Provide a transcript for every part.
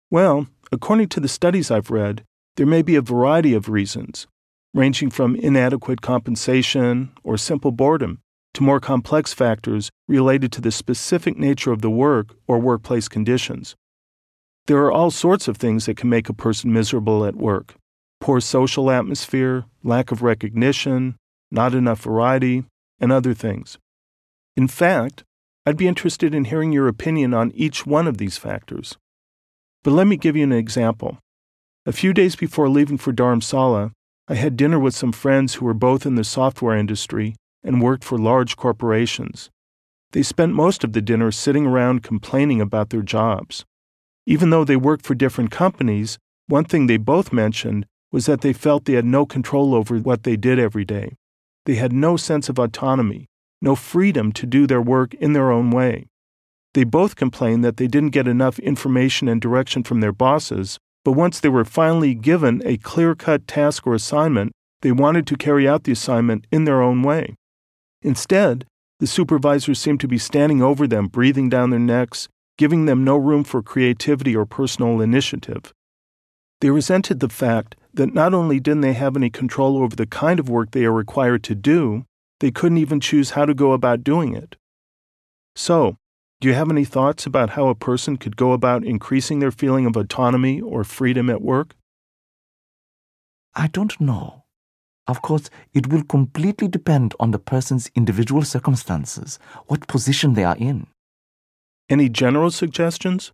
Well, according to the studies I've read, there may be a variety of reasons, ranging from inadequate compensation or simple boredom to more complex factors related to the specific nature of the work or workplace conditions. There are all sorts of things that can make a person miserable at work: poor social atmosphere, lack of recognition, not enough variety, and other things. In fact, I'd be interested in hearing your opinion on each one of these factors. But let me give you an example. A few days before leaving for Dharamsala, I had dinner with some friends who were both in the software industry and worked for large corporations. They spent most of the dinner sitting around complaining about their jobs. Even though they worked for different companies, one thing they both mentioned was that they felt they had no control over what they did every day. They had no sense of autonomy, no freedom to do their work in their own way. They both complained that they didn't get enough information and direction from their bosses, but once they were finally given a clear-cut task or assignment, they wanted to carry out the assignment in their own way. Instead, the supervisors seemed to be standing over them, breathing down their necks, giving them no room for creativity or personal initiative. They resented the fact that not only didn't they have any control over the kind of work they are required to do, they couldn't even choose how to go about doing it. So, do you have any thoughts about how a person could go about increasing their feeling of autonomy or freedom at work? I don't know. Of course, it will completely depend on the person's individual circumstances, what position they are in. Any general suggestions?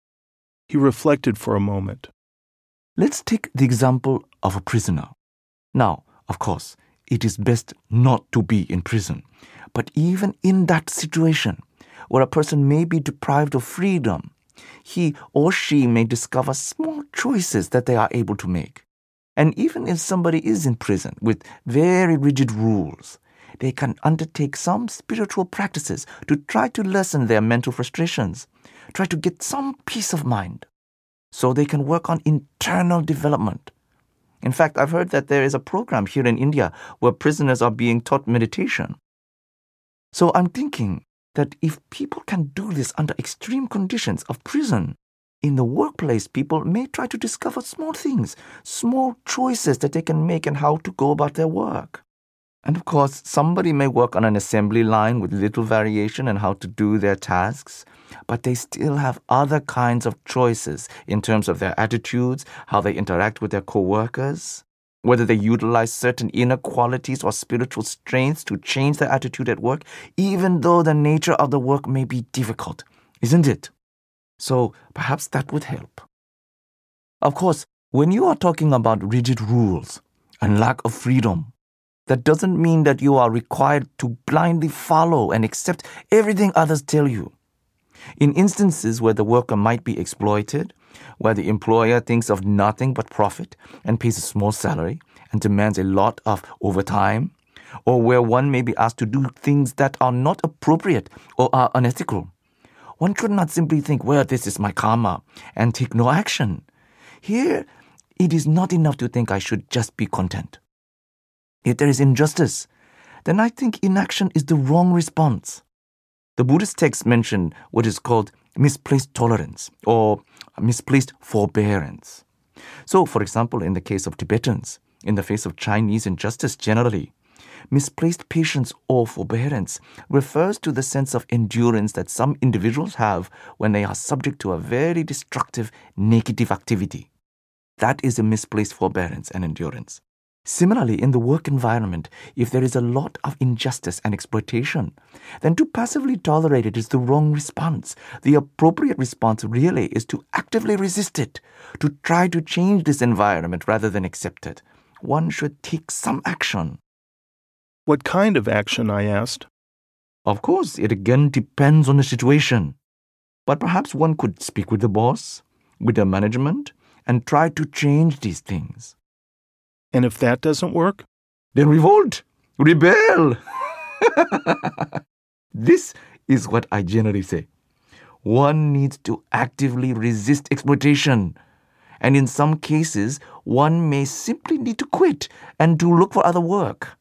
He reflected for a moment. Let's take the example of a prisoner. Now, of course, it is best not to be in prison. But even in that situation, where a person may be deprived of freedom, he or she may discover small choices that they are able to make. And even if somebody is in prison with very rigid rules, they can undertake some spiritual practices to try to lessen their mental frustrations, try to get some peace of mind, so they can work on internal development. In fact, I've heard that there is a program here in India where prisoners are being taught meditation. So I'm thinking that if people can do this under extreme conditions of prison, in the workplace, people may try to discover small things, small choices that they can make in how to go about their work. And of course, somebody may work on an assembly line with little variation in how to do their tasks, but they still have other kinds of choices in terms of their attitudes, how they interact with their co-workers, whether they utilize certain inner qualities or spiritual strengths to change their attitude at work, even though the nature of the work may be difficult, isn't it? So perhaps that would help. Of course, when you are talking about rigid rules and lack of freedom, that doesn't mean that you are required to blindly follow and accept everything others tell you. In instances where the worker might be exploited, where the employer thinks of nothing but profit and pays a small salary and demands a lot of overtime, or where one may be asked to do things that are not appropriate or are unethical, one could not simply think, well, this is my karma, and take no action. Here, it is not enough to think I should just be content. If there is injustice, then I think inaction is the wrong response. The Buddhist texts mention what is called misplaced tolerance or misplaced forbearance. So, for example, in the case of Tibetans, in the face of Chinese injustice generally, misplaced patience or forbearance refers to the sense of endurance that some individuals have when they are subject to a very destructive negative activity. That is a misplaced forbearance and endurance. Similarly, in the work environment, if there is a lot of injustice and exploitation, then to passively tolerate it is the wrong response. The appropriate response really is to actively resist it, to try to change this environment rather than accept it. One should take some action. What kind of action? I asked. Of course, it again depends on the situation. But perhaps one could speak with the boss, with the management, and try to change these things. And if that doesn't work? Then revolt, rebel. This is what I generally say. One needs to actively resist exploitation. And in some cases, one may simply need to quit and to look for other work.